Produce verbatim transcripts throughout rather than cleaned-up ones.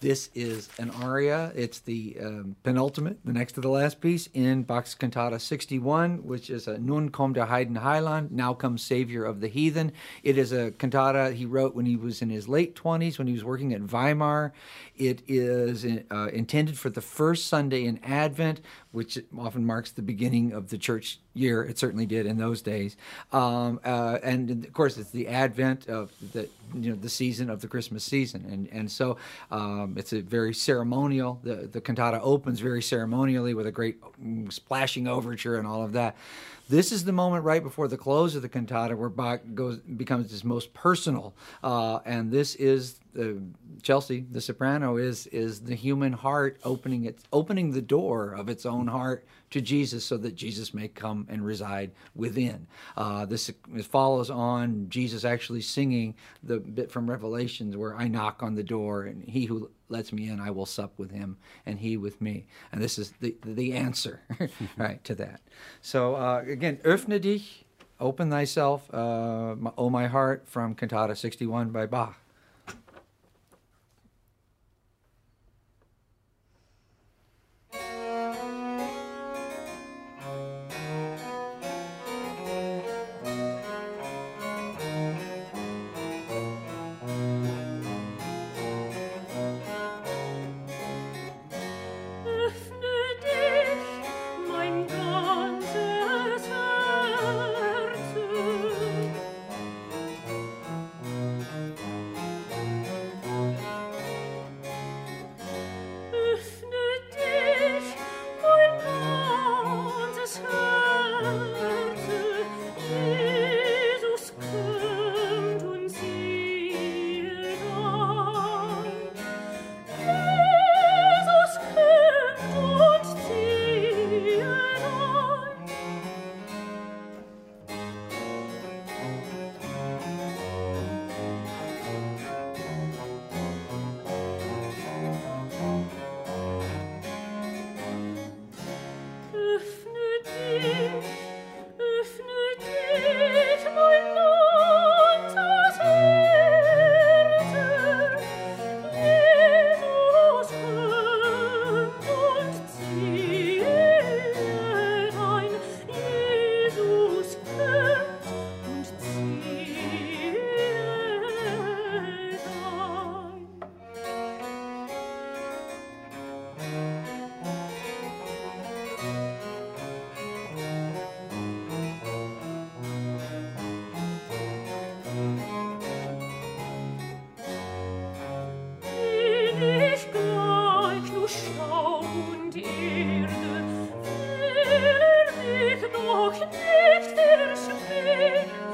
This is an aria. It's the um, penultimate, the next to the last piece in Bach's Cantata sixty-one, which is a Nun kommt der Heiden Heiland, Now Comes Savior of the Heathen. It is a cantata he wrote when he was in his late twenties, when he was working at Weimar. It is uh, intended for the first Sunday in Advent, which often marks the beginning of the church year. It certainly did in those days. Um, uh, and of course, it's the Advent of the you know the season of the Christmas season, and and so um, it's a very ceremonial. The the cantata opens very ceremonially with a great splashing overture and all of that. This is the moment right before the close of the cantata where Bach goes becomes his most personal, uh, and this is the Chelsea, the soprano, is is the human heart opening its opening the door of its own heart to Jesus, so that Jesus may come and reside within. Uh, this it follows on Jesus actually singing the bit from Revelations where I knock on the door, and he who lets me in, I will sup with him, and he with me. And this is the the answer, right, to that. So uh, again, öffne dich, open thyself, uh, O my heart, from Cantata sixty-one by Bach.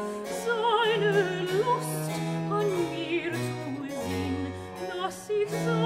Seine Lust an mir zu sinn, dass ich so